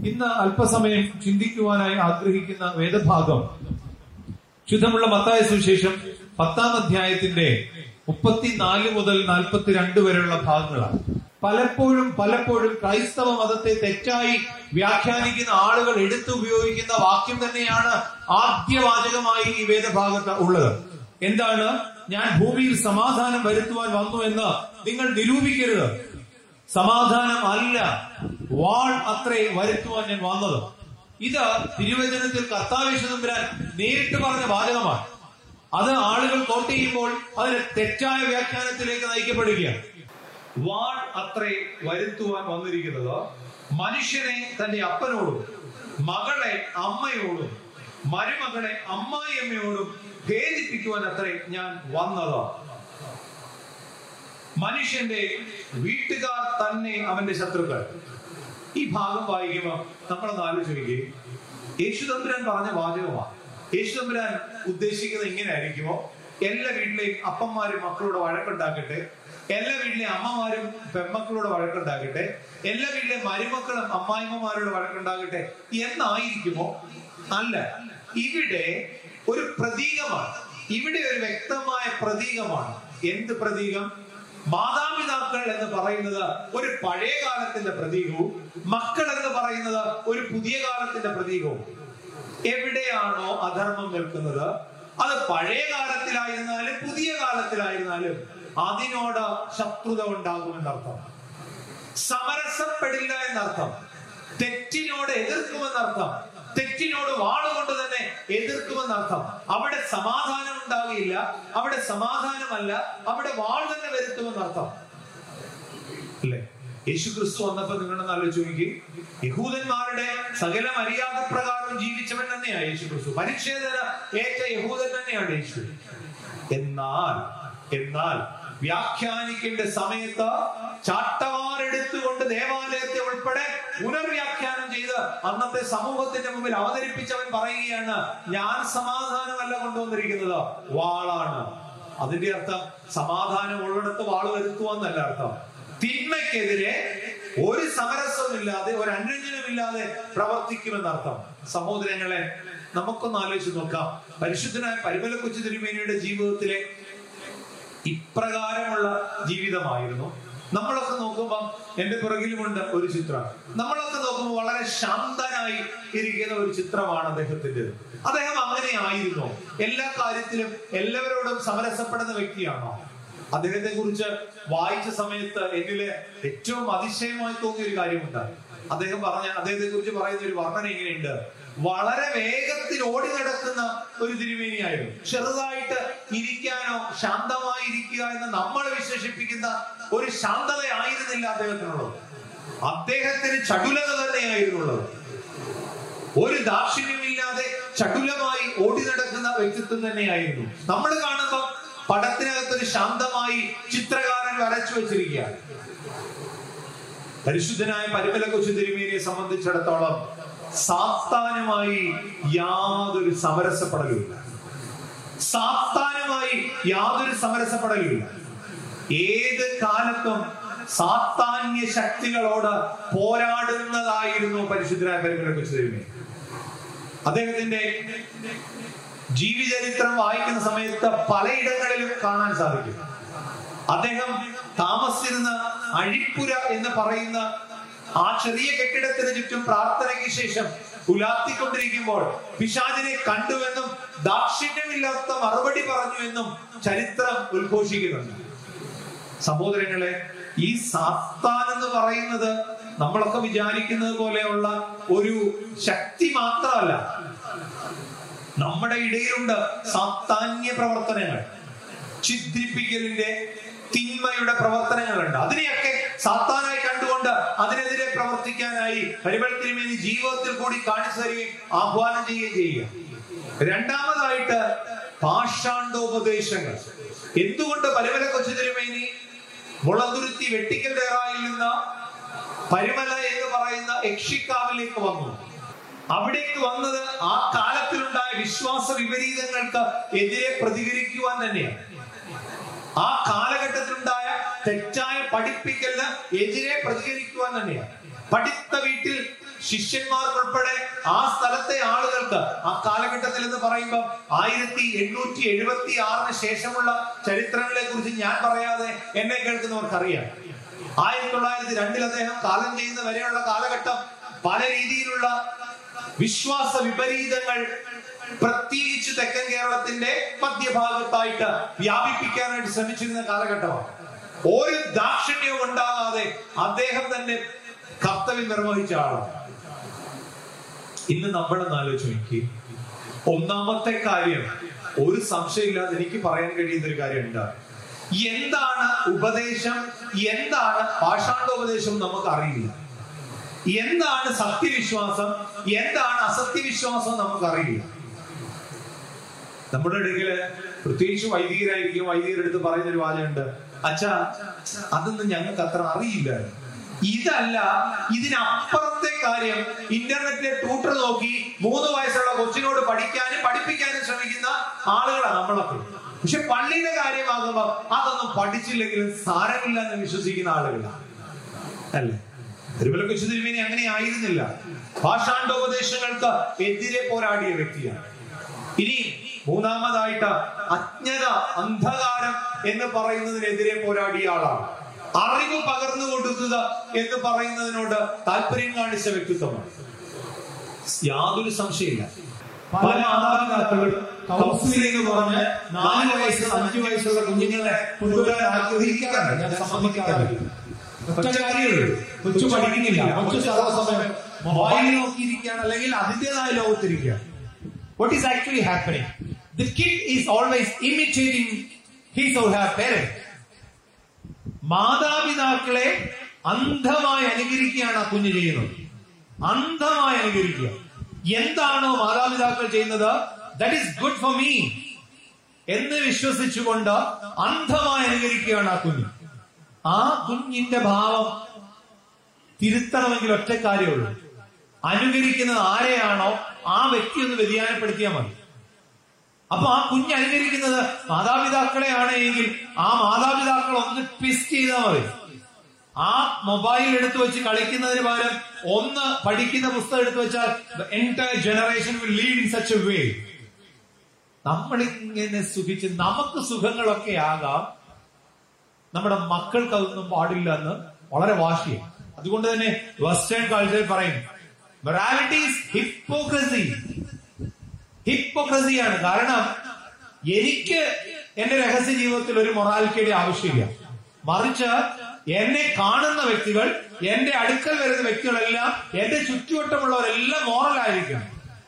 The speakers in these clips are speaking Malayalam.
ഇന്ന് അല്പസമയം ചിന്തിക്കുവാനായി ആഗ്രഹിക്കുന്ന വേദഭാഗം ശുദ്ധമുള്ള മത്തായി സുവിശേഷം 10-ാം അധ്യായത്തിന്റെ 34 മുതൽ 42 വരെയുള്ള ഭാഗങ്ങളാണ്. പലപ്പോഴും ക്രൈസ്തവ മതത്തെ തെറ്റായി വ്യാഖ്യാനിക്കുന്ന ആളുകൾ എടുത്തുപയോഗിക്കുന്ന വാക്യം തന്നെയാണ് ആദ്യവാചകമായി ഈ വേദഭാഗത്ത് ഉള്ളത്. എന്താണ്? ഞാൻ ഭൂമിയിൽ സമാധാനം വരുത്തുവാൻ വന്നു എന്ന് നിങ്ങൾ നിരൂപിക്കരുത്. സമാധാനം അല്ല, വാൾ അത്രേ വരുത്തുവാൻ ഞാൻ വന്നത്. ഇത് തിരുവചനത്തിൽ കർത്താവ് തമ്പുരാൻ നേരിട്ട് പറഞ്ഞ വാചകമാണ്. അത് ആളുകൾ കോട്ട് ചെയ്യുമ്പോൾ അതിന് തെറ്റായ വ്യാഖ്യാനത്തിലേക്ക് നയിക്കപ്പെടുകയാണ്. വാൾ അത്രേ വരുത്തുവാൻ വന്നിരിക്കുന്നത് മനുഷ്യനെ തന്റെ അപ്പനോടും മകളെ അമ്മയോടും മരുമകളെ അമ്മായിയമ്മയോടും ഭേദിപ്പിക്കുവാൻ അത്രേ ഞാൻ വന്നത്. മനുഷ്യന്റെ വീട്ടുകാർ തന്നെ അവന്റെ ശത്രുക്കൾ. ഈ ഭാഗം വായിക്കുമ്പോൾ നമ്മളൊന്ന് ആലോചിക്കുകയും യേശുതമ്പുരാൻ പറഞ്ഞ വാചകമാണ്. യേശുതമ്പുരാൻ ഉദ്ദേശിക്കുന്നത് ഇങ്ങനെ ആയിരിക്കുമോ? എല്ലാ വീട്ടിലെയും അപ്പന്മാരും മക്കളോട് വഴക്കുണ്ടാക്കട്ടെ, എല്ലാ വീട്ടിലെ അമ്മമാരും പെൺമക്കളോട് വഴക്കുണ്ടാകട്ടെ, എല്ലാ വീട്ടിലെ മരുമക്കളും അമ്മായിമ്മമാരോട് വഴക്കുണ്ടാകട്ടെ എന്നായിരിക്കുമോ? അല്ല, ഇവിടെ ഒരു പ്രതീകമാണ്. ഇവിടെ ഒരു വ്യക്തമായ പ്രതീകമാണ്. എന്ത് പ്രതീകം? മാതാപിതാക്കൾ എന്ന് പറയുന്നത് ഒരു പഴയ കാലത്തിന്റെ പ്രതീകവും മക്കൾ എന്ന് പറയുന്നത് ഒരു പുതിയ കാലത്തിന്റെ പ്രതീകവും. എവിടെയാണോ അധർമ്മം നിൽക്കുന്നത്, അത് പഴയ കാലത്തിലായിരുന്നാലും പുതിയ കാലത്തിലായിരുന്നാലും അതിനോട് ശത്രുത ഉണ്ടാകുമെന്നർത്ഥം. സമരസപ്പെടില്ല എന്നർത്ഥം. തെറ്റിനോട് എതിർക്കുമെന്നർത്ഥം. തെറ്റിനോട് വാളുകൊണ്ട് തന്നെ എതിർക്കുമെന്നർത്ഥം. അവിടെ സമാധാനം ഉണ്ടാകില്ല, അവിടെ സമാധാനമല്ല, അവിടെ വാൾ തന്നെ വരുത്തുമെന്നർത്ഥം. അല്ലേ? യേശുക്രിസ്തു വന്നപ്പോ നിങ്ങളൊന്ന് ആലോചിച്ച്, യഹൂദന്മാരുടെ സകല മര്യാദ പ്രകാരം ജീവിച്ചവൻ തന്നെയാണ് യേശുക്രിസ്തു. പരിച്ഛേദന ഏറ്റ യഹൂദൻ തന്നെയാണ് യേശു. എന്നാൽ വ്യാഖ്യാനിക്കേണ്ട സമയത്ത് ചാട്ടവാറെടുത്തുകൊണ്ട് ദേവാലയത്തെ ഉൾപ്പെടെ പുനർവ്യാഖ്യാനം ചെയ്ത് അന്നത്തെ സമൂഹത്തിന്റെ മുമ്പിൽ അവതരിപ്പിച്ചവൻ പറയുകയാണ്, ഞാൻ സമാധാനമല്ല കൊണ്ടുവന്നിരിക്കുന്നത്, വാളാണ്. അതിന്റെ അർത്ഥം സമാധാനം ഉള്ളിടത്ത് വാള് വരുത്തുവാന്നല്ല അർത്ഥം. തിന്മയ്ക്കെതിരെ ഒരു സമരസവുമില്ലാതെ ഒരു അനുരഞ്ജനമില്ലാതെ പ്രവർത്തിക്കുമെന്നർത്ഥം. സഹോദരങ്ങളെ, നമുക്കൊന്ന് ആലോചിച്ച് നോക്കാം. പരിശുദ്ധനായ പരിമല കൊച്ചു തിരുമേനിയുടെ ജീവിതത്തിലെ ഇപ്രകാരമുള്ള ജീവിതമായിരുന്നു. നമ്മളൊക്കെ നോക്കുമ്പോൾ എന്റെ പുറകിലുമുണ്ട് ഒരു ചിത്രം. നമ്മളൊക്കെ നോക്കുമ്പോൾ വളരെ ശാന്തനായി ഇരിക്കുന്ന ഒരു ചിത്രമാണ് അദ്ദേഹത്തിൻ്റെത്. അദ്ദേഹം അങ്ങനെ ആയിരുന്നു. എല്ലാ കാര്യത്തിലും എല്ലാവരോടും സമരസപ്പെടുന്ന വ്യക്തിയാണോ? അദ്ദേഹത്തെ കുറിച്ച് വായിച്ച സമയത്ത് എന്നില് ഏറ്റവും അതിശയമായി തോന്നിയ ഒരു കാര്യമുണ്ട്. അദ്ദേഹത്തെ കുറിച്ച് പറയുന്ന ഒരു വർണ്ണന ഇങ്ങനെയുണ്ട്: വളരെ വേഗത്തിൽ ഓടി നടക്കുന്ന ഒരു തിരുമേനിയായിരുന്നു. ചെറുതായിട്ട് ഇരിക്കാനോ ശാന്തമായി ഇരിക്കുക എന്ന് നമ്മൾ വിശേഷിപ്പിക്കുന്ന ഒരു ശാന്തത ആയിരുന്നില്ല അദ്ദേഹത്തിനുള്ളത്. അദ്ദേഹത്തിന് ചടുലത തന്നെയായിരുന്നുള്ളത്. ഒരു ദാക്ഷിണ്യമില്ലാതെ ചടുലമായി ഓടി നടക്കുന്ന വ്യക്തിത്വം തന്നെയായിരുന്നു. നമ്മൾ കാണുമ്പോൾ പടത്തിനകത്തൊരു ശാന്തമായി ചിത്രകാരൻ വരച്ചു വെച്ചിരിക്കുകയാണ്. പരിശുദ്ധനായ പരിമല കൊച്ചു തിരുമേനിയെ സംബന്ധിച്ചിടത്തോളം സാത്താനുമായി യാതൊരു സമരസപ്പെടലുമില്ല. ഏത് കാലത്തും സാത്താന്യ ശക്തികളോട് പോരാടുന്നതായിരുന്നു പരിശുദ്ധനായ പരിമല കൊച്ചു തിരുമേനി. അദ്ദേഹത്തിന്റെ ജീവചരിത്രം വായിക്കുന്ന സമയത്ത് പലയിടങ്ങളിലും കാണാൻ സാധിക്കും. അദ്ദേഹം താമസിച്ചിരുന്ന അഴിപ്പുര എന്ന് പറയുന്ന ആ ചെറിയ കെട്ടിടത്തിന് ചുറ്റും പ്രാർത്ഥനയ്ക്ക് ശേഷം ഉലാത്തിക്കൊണ്ടിരിക്കുമ്പോൾ പിശാചിനെ കണ്ടുവെന്നും ദാക്ഷിണ്യമില്ലാത്ത മറുപടി പറഞ്ഞു എന്നും ചരിത്രം ഉദ്ഘോഷിക്കുന്നുണ്ട്. സഹോദരങ്ങളെ, ഈ സാത്താൻ എന്ന് പറയുന്നത് നമ്മളൊക്കെ വിചാരിക്കുന്നത് പോലെയുള്ള ഒരു ശക്തി മാത്രമല്ല. നമ്മുടെ ഇടയിലുണ്ട് സാത്താന്യ പ്രവർത്തനങ്ങൾ, ഛിദ്രിപ്പിക്കലിന്റെ, തിന്മയുടെ പ്രവർത്തനങ്ങളുണ്ട്. അതിനെയൊക്കെ സാത്താനായി കണ്ടുകൊണ്ട് അതിനെതിരെ പ്രവർത്തിക്കാനായി പരിമല തിരുമേനി ജീവിതത്തിൽ കൂടി കാണിച്ചു തരികയും ആഹ്വാനം ചെയ്യുകയും ചെയ്യുക. രണ്ടാമതായിട്ട് പാഷാണ്ഡോപദേശങ്ങൾ. എന്തുകൊണ്ട് പരിമല കൊച്ചു തിരുമേനി മുളന്തുരുത്തി വെട്ടിക്കൽ ഡേറായിൽ നിന്ന് പരിമല എന്ന് പറയുന്ന യക്ഷിക്കാവിലേക്ക് വന്നു? അവിടേക്ക് വന്നത് ആ കാലത്തിലുണ്ടായ വിശ്വാസ വിപരീതങ്ങൾക്ക് എതിരെ പ്രതികരിക്കുവാൻ തന്നെയാണ്. ആ കാലഘട്ടത്തിലുണ്ടായ തെറ്റായ പഠിപ്പിക്കലിന് എതിരെ പ്രതികരിക്കുവാൻ തന്നെയാണ്. പഠിത്ത വീട്ടിൽ ശിഷ്യന്മാർക്കുൾപ്പെടെ ആ സ്ഥലത്തെ ആളുകൾക്ക് ആ കാലഘട്ടത്തിൽ എന്ന് പറയുമ്പോൾ 1876 ശേഷമുള്ള ചരിത്രങ്ങളെ കുറിച്ച് ഞാൻ പറയാതെ എന്നെ കേൾക്കുന്നവർക്കറിയാം. 1902 അദ്ദേഹം കാലം ചെയ്യുന്ന വരെയുള്ള കാലഘട്ടം പല രീതിയിലുള്ള വിശ്വാസ വിപരീതങ്ങൾ പ്രത്യേകിച്ച് തെക്കൻ കേരളത്തിന്റെ മധ്യഭാഗത്തായിട്ട് വ്യാപിപ്പിക്കാനായിട്ട് ശ്രമിച്ചിരുന്ന കാലഘട്ടമാണ്. ഒരു ദാക്ഷിണ്യവും ഉണ്ടാകാതെ അദ്ദേഹം തന്നെ കർത്തവ്യം നിർവഹിച്ച ആളാണ്. ഇന്ന് നമ്മളൊന്ന് ആലോചിച്ച് നോക്കി. ഒന്നാമത്തെ കാര്യം, ഒരു സംശയമില്ലാതെ എനിക്ക് പറയാൻ കഴിയുന്ന ഒരു കാര്യം എന്താണ്? എന്താണ് ഉപദേശം, എന്താണ് പാഷാണ്ഡോപദേശം നമുക്ക് അറിയില്ല. എന്താണ് സത്യവിശ്വാസം, എന്താണ് അസത്യവിശ്വാസം നമുക്കറിയില്ല. നമ്മുടെ ഇടയില് പ്രത്യേകിച്ച് വൈദികരായിരിക്കും, വൈദികരെടുത്ത് പറയുന്ന ഒരു വാചകമുണ്ട്, അച്ഛാ അതൊന്നും ഞങ്ങൾക്ക് അത്ര അറിയില്ല. ഇതല്ല, ഇതിനപ്പുറത്തെ കാര്യം ഇന്റർനെറ്റിലെ ട്യൂട്ടർ നോക്കി 3 വയസ്സുള്ള കൊച്ചിനോട് പഠിക്കാനും പഠിപ്പിക്കാനും ശ്രമിക്കുന്ന ആളുകളാണ് നമ്മളൊക്കെ. പക്ഷെ പള്ളിയുടെ കാര്യമാകുമ്പോ അതൊന്നും പഠിച്ചില്ലെങ്കിലും സാരമില്ല എന്ന് വിശ്വസിക്കുന്ന ആളുകളാണ്, അല്ലേ? തിരുമല കൊച്ചു തിരുമേനി അങ്ങനെ ആയിരുന്നില്ല. ഭാഷാണ്ഡോപദേശങ്ങൾക്ക് എതിരെ പോരാടിയ വ്യക്തിയാണ്. ഇനി മൂന്നാമതായിട്ട് അജ്ഞത, അന്ധകാരം എന്ന് പറയുന്നതിനെതിരെ പോരാടിയ ആളാണ്. അറിവ് പകർന്നു കൊടുക്കുക എന്ന് പറയുന്നതിനോട് താല്പര്യം കാണിച്ച വ്യക്തിത്വമാണ്. യാതൊരു സംശയമില്ല. പല മാതാപിതാക്കളും കൗൺസിലിംഗ് എന്ന് പറഞ്ഞ് 4 വയസ്സ് 5 വയസ്സുള്ള കുഞ്ഞുങ്ങളെ കൊണ്ടുവരാൻ ആഗ്രഹിക്കാറുണ്ട്. ഞാൻ സമ്മതിക്കാറില്ല. ഒറ്റ കാര്യമുള്ളൂ, കൊച്ചു പഠിക്കുന്നില്ല, കൊച്ചു സർവ്വസമയം മൊബൈൽ നോക്കിയിരിക്കുകയാണ്, അല്ലെങ്കിൽ അതിൻ്റെതായ ലോകത്തിരിക്കുകയാണ്. What is actually happening? The kid is always imitating his or her parent. മാതാപിതാക്കളെ അന്ധമായി അനുകരിക്കുകയാണ് ആ കുഞ്ഞ് ചെയ്യുന്നത്. അന്ധമായി അനുകരിക്കുക. എന്താണോ മാതാപിതാക്കൾ ചെയ്യുന്നത്, that is good for me എന്ന് വിശ്വസിച്ചുകൊണ്ട് അന്ധമായി അനുകരിക്കുകയാണ് ആ കുഞ്ഞ്. ആ കുഞ്ഞിന്റെ ഭാവം തിരുത്തണമെങ്കിൽ ഒറ്റ കാര്യമുള്ളൂ, അനുകരിക്കുന്നത് ആരെയാണോ ആ വ്യക്തി ഒന്ന് വ്യതിയാനപ്പെടുത്തിയാൽ മതി. അപ്പൊ ആ കുഞ്ഞ് അനുകരിക്കുന്നത് മാതാപിതാക്കളെയാണ് എങ്കിൽ ആ മാതാപിതാക്കൾ ഒന്ന് ട്വിസ്റ്റ് ചെയ്താൽ മതി. ആ മൊബൈൽ എടുത്തു വെച്ച് കളിക്കുന്നതിന് പകരം ഒന്ന് പഠിക്കുന്ന പുസ്തകം എടുത്തു വെച്ചാൽ the entire generation will lead in such a way. നമ്മളിങ്ങനെ സുഖിച്ച് നമുക്ക് സുഖങ്ങളൊക്കെ ആകാം, നമ്മുടെ മക്കൾക്ക് അതൊന്നും പാടില്ല എന്ന് വളരെ വാശിയാണ്. അതുകൊണ്ട് തന്നെ വെസ്റ്റേൺ കൾച്ചറിൽ പറയും മൊറാലിറ്റി ഈസ് ഹിപ്പോക്രസി. ഹിപ്പോക്രസിയാണ്. കാരണം എനിക്ക് എന്റെ രഹസ്യ ജീവിതത്തിൽ ഒരു മൊറാലിറ്റിയുടെ ആവശ്യമില്ല. മറിച്ച് എന്നെ കാണുന്ന വ്യക്തികൾ, എന്റെ അടുക്കൽ വരുന്ന വ്യക്തികളെല്ലാം, എന്റെ ചുറ്റുവട്ടമുള്ളവരെല്ലാം മോറലായിരിക്കണം.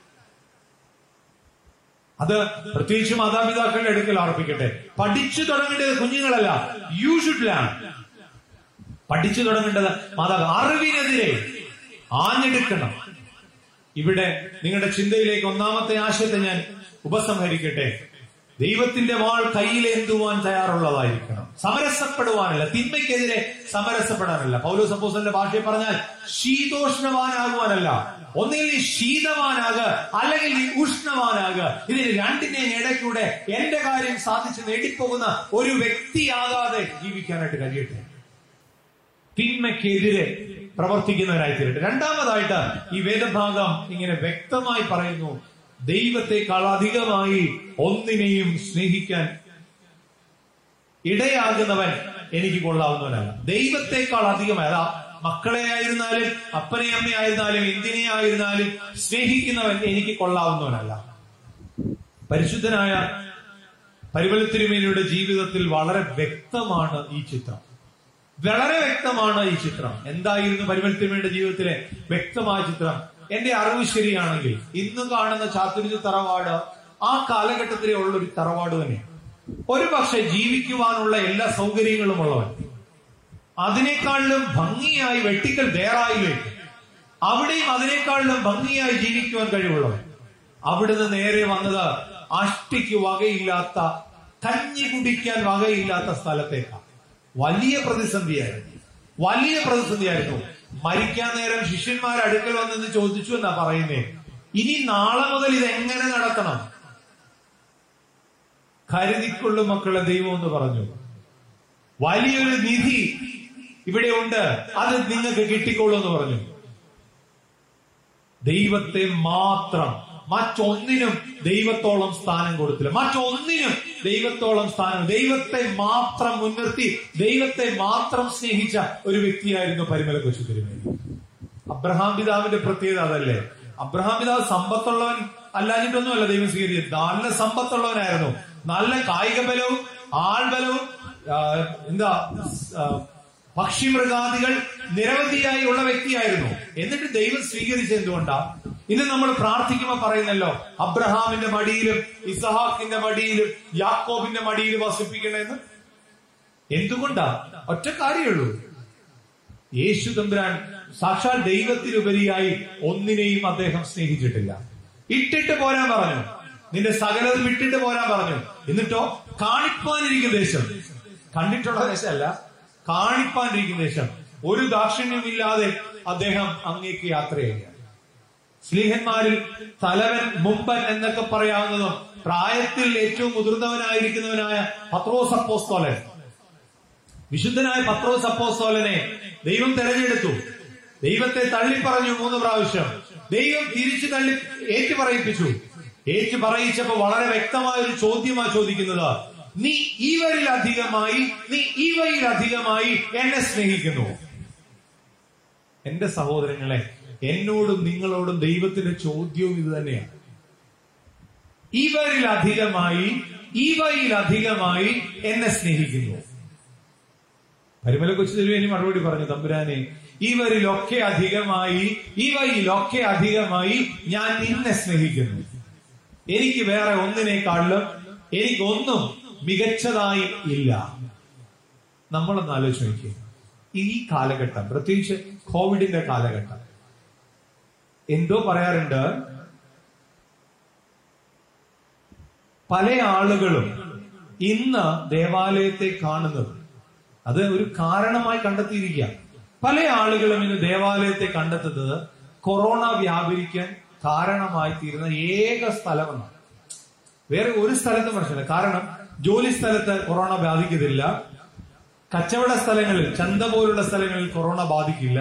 അത് പ്രത്യേകിച്ച് മാതാപിതാക്കളുടെ അടുക്കൽ അർപ്പിക്കട്ടെ. പഠിച്ചു തുടങ്ങേണ്ടത് കുഞ്ഞുങ്ങളല്ല, യു ഷുഡ് ലേൺ. പഠിച്ചു തുടങ്ങേണ്ടത് മാതാപിതാക്കൾ. അറിവിനെതിരെ ആഞ്ഞെടുക്കണം. ഇവിടെ നിങ്ങളുടെ ചിന്തയിലേക്ക് ഒന്നാമത്തെ ആശയത്തെ ഞാൻ ഉപസംഹരിക്കട്ടെ. ദൈവത്തിന്റെ വാൾ കയ്യിലേന്തുവാൻ തയ്യാറുള്ളതായിരിക്കണം. സമരസപ്പെടുവാനല്ല, തിന്മയ്ക്കെതിരെ സമരസപ്പെടാനല്ല. പൗലോസ് അപ്പോസ്തലന്റെ ഭാഷയിൽ പറഞ്ഞാൽ ശീതോഷ്ണവാനാകുവാനല്ല. ഒന്നുകിൽ നീ ശീതവാനാക, അല്ലെങ്കിൽ നീ ഉഷ്ണവാനാക. ഇതിന് രണ്ടിന്റെയും ഇടയ്ക്കൂടെ എന്റെ കാര്യം സാധിച്ച് നേടിപ്പോകുന്ന ഒരു വ്യക്തിയാകാതെ ജീവിക്കാനായിട്ട് കഴിയട്ടെ. തിന്മയ്ക്കെതിരെ പ്രവർത്തിക്കുന്നവരായി തീരട്ടെ. രണ്ടാമതായിട്ട് ഈ വേദഭാഗം ഇങ്ങനെ വ്യക്തമായി പറയുന്നു, ദൈവത്തെക്കാൾ അധികമായി ഒന്നിനെയും സ്നേഹിക്കാൻ ഇടയാകുന്നവൻ എനിക്ക് കൊള്ളാവുന്നവനല്ല. ദൈവത്തെക്കാൾ അധികമായി, അതാ മക്കളെ ആയിരുന്നാലും അപ്പനെ അമ്മയായിരുന്നാലും എന്തിനെ ആയിരുന്നാലും സ്നേഹിക്കുന്നവൻ എനിക്ക് കൊള്ളാവുന്നവനല്ല. പരിശുദ്ധനായ പരിമല തിരുമേനിയുടെ ജീവിതത്തിൽ വളരെ വ്യക്തമാണ് ഈ ചിത്രം. വളരെ വ്യക്തമാണ് ഈ ചിത്രം. എന്തായിരുന്നു പരിമല തിരുമേനിയുടെ ജീവിതത്തിലെ വ്യക്തമായ ചിത്രം? എന്റെ അറിവ് ശരിയാണെങ്കിൽ ഇന്ന് കാണുന്ന ചാത്തുരുത്തി തറവാട് ആ കാലഘട്ടത്തിലെ ഉള്ളൊരു തറവാട് തന്നെയാണ്. ഒരു പക്ഷെ ജീവിക്കുവാനുള്ള എല്ലാ സൗകര്യങ്ങളും ഉള്ളവൻ, അതിനേക്കാളിലും ഭംഗിയായി വെട്ടിക്കൽ ദേറായിലേക്ക്, അവിടെയും അതിനേക്കാളിലും ഭംഗിയായി ജീവിക്കുവാൻ കഴിവുള്ളവൻ. അവിടുന്ന് നേരെ വന്നത് അഷ്ടിക്ക് വകയില്ലാത്ത, കഞ്ഞി കുടിക്കാൻ വകയില്ലാത്ത സ്ഥലത്തേക്കാണ്. വലിയ പ്രതിസന്ധിയായിരുന്നു, വലിയ പ്രതിസന്ധിയായിരുന്നു. മരിക്കാൻ നേരം ശിഷ്യന്മാർ അടുക്കൽ വന്നെന്ന് ചോദിച്ചു എന്നാ പറയുന്നേ. ഇനി നാളെ മുതൽ ഇതെങ്ങനെ നടത്തണം? കരുതിക്കൊള്ളും മക്കളെ ദൈവം എന്ന് പറഞ്ഞു. വലിയൊരു നിധി ഇവിടെ ഉണ്ട്, അത് നിങ്ങൾക്ക് കിട്ടിക്കൊള്ളൂ എന്ന് പറഞ്ഞു. ദൈവത്തെ മാത്രം, മറ്റൊന്നിനും ദൈവത്തോളം സ്ഥാനം കൊടുത്തില്ല. മറ്റൊന്നിനും ദൈവത്തോളം സ്ഥാനം, ദൈവത്തെ മാത്രം മുൻനിർത്തി ദൈവത്തെ മാത്രം സ്നേഹിച്ച ഒരു വ്യക്തിയായിരുന്നു പരിമല കൊച്ചു തിരുമേനി. അബ്രഹാം പിതാവിന്റെ പ്രത്യേകത അതല്ലേ. അബ്രഹാം പിതാവ് സമ്പത്തുള്ളവൻ അല്ലാഞ്ഞിട്ടൊന്നുമല്ല ദൈവം സ്വീകരിച്ചത്. നല്ല സമ്പത്തുള്ളവനായിരുന്നു. നല്ല കായിക ബലവും ആൾബലവും പക്ഷിമൃഗാദികൾ നിരവധിയായി ഉള്ള വ്യക്തിയായിരുന്നു. എന്നിട്ട് ദൈവം സ്വീകരിച്ചത് എന്തുകൊണ്ടാ? ഇന്ന് നമ്മൾ പ്രാർത്ഥിക്കുമ്പോൾ പറയുന്നല്ലോ, അബ്രഹാമിന്റെ മടിയിലും ഇസഹാക്കിന്റെ മടിയിലും യാക്കോബിന്റെ മടിയിലും വസിപ്പിക്കണമെന്ന്. എന്തുകൊണ്ടാ? ഒറ്റ കാര്യമുള്ളൂ, യേശു തമ്പുരാൻ സാക്ഷാൽ ദൈവത്തിനുപരിയായി ഒന്നിനെയും അദ്ദേഹം സ്നേഹിച്ചിട്ടില്ല. ഇട്ടിട്ട് പോരാൻ പറഞ്ഞു, നിന്റെ സകലതും വിട്ടിട്ട് പോരാൻ പറഞ്ഞു. എന്നിട്ടോ കാണിപ്പാനിരിക്കുന്ന ദേശം, കണ്ടിട്ടുള്ള ദേശമല്ല, കാണിപ്പാനിരിക്കുന്ന ദേശം, ഒരു ദാക്ഷിണ്യമില്ലാതെ അദ്ദേഹം അങ്ങേക്ക് യാത്ര ചെയ്യുക. സ്ലീഹന്മാരിൽ തലവൻ, മുമ്പൻ എന്നൊക്കെ പറയാവുന്നതും പ്രായത്തിൽ ഏറ്റവും മുതിർന്നവനായിരിക്കുന്നവനായ പത്രോസ് അപ്പോസ്തലൻ, വിശുദ്ധനായ പത്രോസ് അപ്പോസ്തലനെ ദൈവം തെരഞ്ഞെടുത്തു. ദൈവത്തെ തള്ളിപ്പറഞ്ഞു 3 പ്രാവശ്യം. ദൈവം തിരിച്ചു തള്ളി ഏറ്റുപറയിപ്പിച്ചു. ഏറ്റുപറയിച്ചപ്പോ വളരെ വ്യക്തമായ ഒരു ചോദ്യമാണ് ചോദിക്കുന്നത്, നീ ഇവയിലധികമായി എന്നെ സ്നേഹിക്കുന്നു. എന്റെ സഹോദരങ്ങളെ, എന്നോടും നിങ്ങളോടും ദൈവത്തിന്റെ ചോദ്യവും ഇത് തന്നെയാണ്. ഇവയിലധികമായി എന്നെ സ്നേഹിക്കുന്നു. പരിമല കൊച്ചു തിരുമേനി മറുപടി പറഞ്ഞു, തമ്പുരാനെ, ഇവയിലൊക്കെ അധികമായി ഞാൻ നിന്നെ സ്നേഹിക്കുന്നു. എനിക്ക് വേറെ ഒന്നിനേക്കാളും എനിക്കൊന്നും മികച്ചതായി ഇല്ല. നമ്മളൊന്ന് ആലോചിച്ച് നോക്കിയേ, ഈ കാലഘട്ടം, പ്രത്യേകിച്ച് കോവിഡിന്റെ കാലഘട്ടം, എന്തോ പറയാറുണ്ട്, പല ആളുകളും ഇന്ന് ദേവാലയത്തെ കാണുന്നത്, അത് ഒരു കാരണമായി കണ്ടെത്തിയിരിക്കുക. പല ആളുകളും ഇന്ന് ദേവാലയത്തെ കണ്ടെത്തുന്നത് കൊറോണ വ്യാപരിക്കാൻ കാരണമായി തീരുന്ന ഏക സ്ഥലമെന്നാണ്. വേറെ ഒരു സ്ഥലത്തും പ്രശ്നമില്ല. കാരണം ജോലി സ്ഥലത്ത് കൊറോണ ബാധിക്കത്തില്ല, കച്ചവട സ്ഥലങ്ങളിൽ, ചന്ത പോലുള്ള സ്ഥലങ്ങളിൽ കൊറോണ ബാധിക്കില്ല,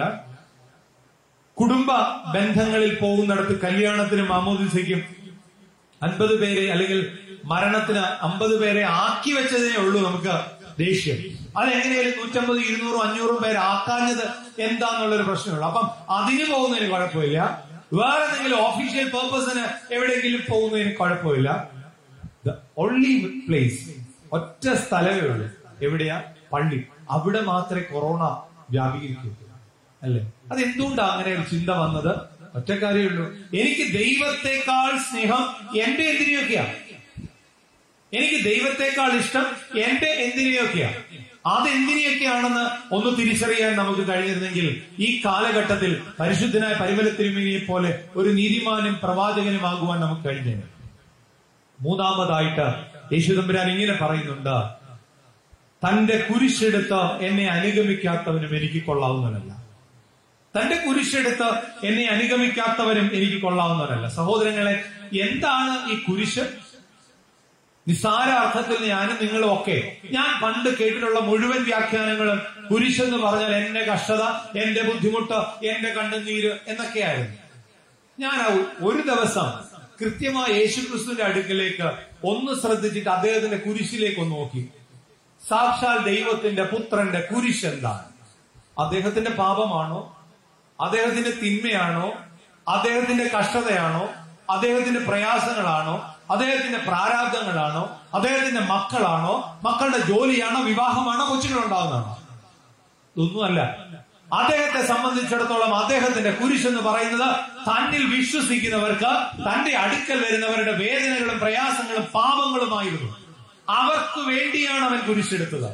കുടുംബ ബന്ധങ്ങളിൽ പോകുന്നിടത്ത് കല്യാണത്തിനും മാമോദിസയ്ക്കും 50 പേരെ അല്ലെങ്കിൽ മരണത്തിന് 50 പേരെ ആക്കി വെച്ചതേ ഉള്ളൂ നമുക്ക് ദേഷ്യം. അതെങ്ങനെയാലും 150, 200, 500 പേരെ ആക്കാഞ്ഞത് എന്താന്നുള്ളൊരു പ്രശ്നമുള്ളൂ. അപ്പം അതിന് പോകുന്നതിന് കുഴപ്പമില്ല. വേറെ എന്തെങ്കിലും ഓഫീഷ്യൽ പർപ്പസിന് എവിടെയെങ്കിലും പോകുന്നതിന് കുഴപ്പമില്ല. ദ ഓൺലി പ്ലേസ്, ഒറ്റ സ്ഥലമേ ഉള്ളൂ. എവിടെയാ? പള്ളി. അവിടെ മാത്രമേ കൊറോണ വ്യാപീകരിക്കൂ, അല്ലേ? അതെന്തുകൊണ്ടാണ് അങ്ങനെ ഒരു ചിന്ത വന്നത്? ഒറ്റ കാര്യമുള്ളൂ, എനിക്ക് ദൈവത്തെക്കാൾ സ്നേഹം എന്റെ എന്തിനെയൊക്കെയാ, എനിക്ക് ദൈവത്തെക്കാൾ ഇഷ്ടം എന്റെ എന്തിനെയൊക്കെയാ. അതെന്തിനെയൊക്കെയാണെന്ന് ഒന്ന് തിരിച്ചറിയാൻ നമുക്ക് കഴിഞ്ഞിരുന്നെങ്കിൽ ഈ കാലഘട്ടത്തിൽ പരിശുദ്ധനായ പരിമല തിരുമേനിയെ പോലെ ഒരു നീതിമാനും പ്രവാചകനുമാകുവാൻ നമുക്ക് കഴിഞ്ഞേനെ. മൂന്നാമതായിട്ട് യേശു തമ്പുരാൻ ഇങ്ങനെ പറയുന്നുണ്ട്, തന്റെ കുരിശെടുത്ത് എന്നെ അനുഗമിക്കാത്തവനും എനിക്ക് കൊള്ളാവുന്നവനല്ല. തന്റെ കുരിശെടുത്ത് എന്നെ അനുഗമിക്കാത്തവരും എനിക്ക് കൊള്ളാവുന്നവരല്ല. സഹോദരങ്ങളെ, എന്താണ് ഈ കുരിശ്? നിസ്സാര അർത്ഥത്തിൽ ഞാനും നിങ്ങളും ഒക്കെ, ഞാൻ പണ്ട് കേട്ടിട്ടുള്ള മുഴുവൻ വ്യാഖ്യാനങ്ങളും കുരിശെന്ന് പറഞ്ഞാൽ എന്റെ കഷ്ടത, എന്റെ ബുദ്ധിമുട്ട്, എന്റെ കണ്ണുനീര് എന്നൊക്കെയായിരുന്നു. ഞാൻ ഒരു ദിവസം കൃത്യമായ യേശുക്രിസ്തുവിന്റെ അടുക്കലേക്ക് ഒന്ന് ശ്രദ്ധിച്ചിട്ട് അദ്ദേഹത്തിന്റെ കുരിശിലേക്ക് ഒന്ന് നോക്കി. സാക്ഷാൽ ദൈവത്തിന്റെ പുത്രന്റെ കുരിശ് എന്താണ്? അദ്ദേഹത്തിന്റെ പാപമാണോ? അദ്ദേഹത്തിന്റെ തിന്മയാണോ? അദ്ദേഹത്തിന്റെ കഷ്ടതയാണോ? അദ്ദേഹത്തിന്റെ പ്രയാസങ്ങളാണോ? അദ്ദേഹത്തിന്റെ പ്രാരാബ്ദങ്ങളാണോ? അദ്ദേഹത്തിന്റെ മക്കളാണോ? മക്കളുടെ ജോലിയാണോ? വിവാഹമാണോ? കൊച്ചുങ്ങളുണ്ടാവുന്നതാണോ? ഇതൊന്നുമല്ല. അദ്ദേഹത്തെ സംബന്ധിച്ചിടത്തോളം അദ്ദേഹത്തിന്റെ കുരിശ് എന്ന് പറയുന്നത് തന്നിൽ വിശ്വസിക്കുന്നവർക്ക്, തന്റെ അടുക്കൽ വരുന്നവരുടെ വേദനകളും പ്രയാസങ്ങളും പാപങ്ങളുമായിരുന്നു. അവർക്ക് വേണ്ടിയാണ് അവൻ കുരിശെടുത്തത്.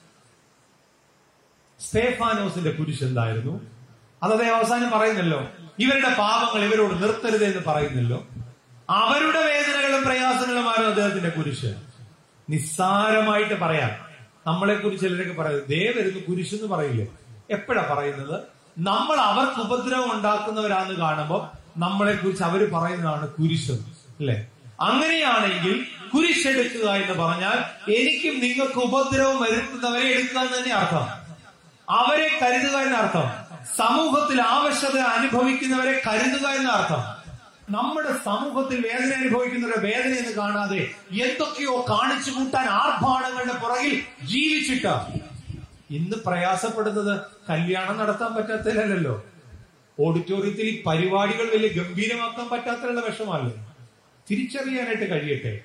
സ്തേഫാനോസിന്റെ കുരിശ് എന്തായിരുന്നു? അത് അദ്ദേഹം അവസാനം പറയുന്നല്ലോ, ഇവരുടെ പാപങ്ങൾ ഇവരോട് നിർത്തരുത് എന്ന് പറയുന്നല്ലോ. അവരുടെ വേദനകളും പ്രയാസങ്ങളുമായിരുന്നു അദ്ദേഹത്തിന്റെ കുരിശ്. നിസ്സാരമായിട്ട് പറയാം. നമ്മളെ കുറിച്ച് ചിലരൊക്കെ പറയുന്നത്, ദേ വരുന്നു കുരിശെന്ന് പറയില്ലേ? എപ്പോഴാ പറയുന്നത്? നമ്മൾ അവർക്ക് ഉപദ്രവം ഉണ്ടാക്കുന്നവരാന്ന് കാണുമ്പോൾ നമ്മളെ കുറിച്ച് അവര് പറയുന്നതാണ് കുരിശ്, അല്ലെ? അങ്ങനെയാണെങ്കിൽ കുരിശെടുക്കുക എന്ന് പറഞ്ഞാൽ എനിക്കും നിങ്ങൾക്ക് ഉപദ്രവം വരുത്തുന്നവരെ എടുക്കുക എന്ന് തന്നെ അർത്ഥം. അവരെ കരുതുക എന്നർത്ഥം. സമൂഹത്തിൽ ആവശ്യത അനുഭവിക്കുന്നവരെ കരുതുക എന്ന അർത്ഥം. നമ്മുടെ സമൂഹത്തിൽ വേദന അനുഭവിക്കുന്നവരെ വേദന എന്ന് കാണാതെ എന്തൊക്കെയോ കാണിച്ചു കൂട്ടാൻ ആർഭാടങ്ങളുടെ പുറകിൽ ജീവിച്ചിട്ട് ഇന്ന് പ്രയാസപ്പെടുന്നത് കല്യാണം നടത്താൻ പറ്റാത്തതിലല്ലോ, ഓഡിറ്റോറിയത്തിൽ ഈ പരിപാടികൾ വലിയ ഗംഭീരമാക്കാൻ പറ്റാത്തതിലുള്ള വിഷമല്ലേ. തിരിച്ചറിയാനായിട്ട് കഴിയട്ടെ.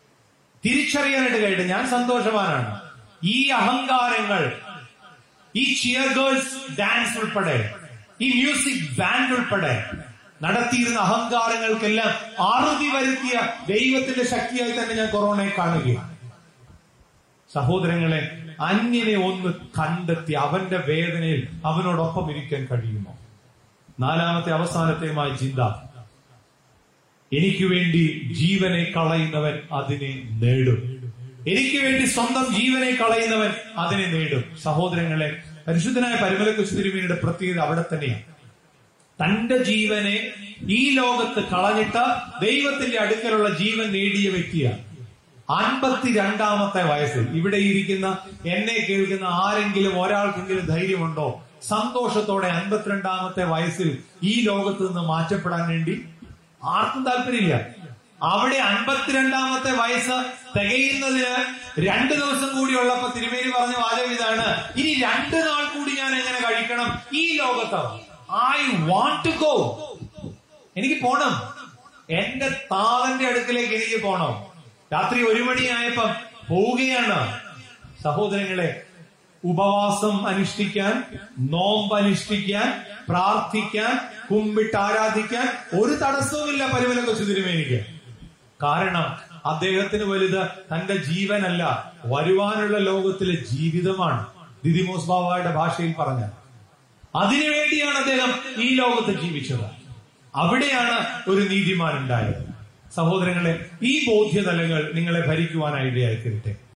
ഞാൻ സന്തോഷവാനാണ്. ഈ അഹങ്കാരങ്ങൾ, ഈ ചിയർ ഗേൾസ് ഡാൻസ് ഉൾപ്പെടെ, ഈ മ്യൂസിക് ബാൻഡ് ഉൾപ്പെടെ നടത്തിയിരുന്ന അഹങ്കാരങ്ങൾക്കെല്ലാം അറുതി വരുത്തിയ ദൈവത്തിന്റെ ശക്തിയായി തന്നെ ഞാൻ കൊറോണയെ കാണുകയാണ്. സഹോദരങ്ങളെ, അന്യനെ ഒന്ന് കണ്ടെത്തി അവന്റെ വേദനയിൽ അവനോടൊപ്പം ഇരിക്കാൻ കഴിയുമോ? നാലാമത്തെ അവസാനത്തെയുമായ ചിന്ത, എനിക്ക് വേണ്ടി ജീവനെ കളയുന്നവൻ അതിനെ നേടും. എനിക്ക് വേണ്ടി സ്വന്തം ജീവനെ കളയുന്നവൻ അതിനെ നേടും. സഹോദരങ്ങളെ, പരിശുദ്ധനായ പരിമലക്കുരിശ് തിരുമേനിയുടെ പ്രത്യേകത അവിടെ തന്നെയാണ്. തന്റെ ജീവനെ ഈ ലോകത്ത് കളഞ്ഞിട്ട് ദൈവത്തിന്റെ അടുക്കലുള്ള ജീവൻ നേടിയ വ്യക്തിയാണ്. 52-ാമത്തെ വയസ്സിൽ ഇവിടെ ഇരിക്കുന്ന എന്നെ കേൾക്കുന്ന ആരെങ്കിലും ഒരാൾക്കെങ്കിലും ധൈര്യമുണ്ടോ സന്തോഷത്തോടെ 52-ാമത്തെ വയസ്സിൽ ഈ ലോകത്ത് നിന്ന് മാറ്റപ്പെടാൻ വേണ്ടി? ആർക്കും താല്പര്യമില്ല. അവിടെ 52-ാമത്തെ വയസ്സ് തികയുന്നതിന് 2 ദിവസം കൂടി ഉള്ളപ്പോ തിരുമേനി പറഞ്ഞ വാചകം ഇതാണ്: ഇനി 2 നാൾ കൂടി ഞാൻ എങ്ങനെ കഴിക്കണം ഈ ലോകത്ത്? I want to go. എനിക്ക് പോണം. എന്റെ താതന്റെ അടുക്കലേക്ക് എനിക്ക് പോണം. രാത്രി 1 മണിയായപ്പം പോവുകയാണ്. സഹോദരങ്ങളെ, ഉപവാസം അനുഷ്ഠിക്കാൻ, നോമ്പ് അനുഷ്ഠിക്കാൻ, പ്രാർത്ഥിക്കാൻ, കുമ്പിട്ട് ആരാധിക്കാൻ ഒരു തടസ്സവുമില്ല പരിമലക്കുരിശ് തിരുമേനിക്ക്. കാരണം അദ്ദേഹത്തിന് വലുത് തന്റെ ജീവനല്ല, വരുവാനുള്ള ലോകത്തിലെ ജീവിതമാണ്. ദിദിമോസ് ബാവയുടെ ഭാഷയിൽ പറഞ്ഞാൽ അതിനുവേണ്ടിയാണ് അദ്ദേഹം ഈ ലോകത്ത് ജീവിച്ചത്. അവിടെയാണ് ഒരു നീതിമാൻ ഉണ്ടായത്. സഹോദരങ്ങളെ, ഈ ബോധ്യതലങ്ങൾ നിങ്ങളെ ഭരിക്കുവാനായി ഇടയായി തീരട്ടെ.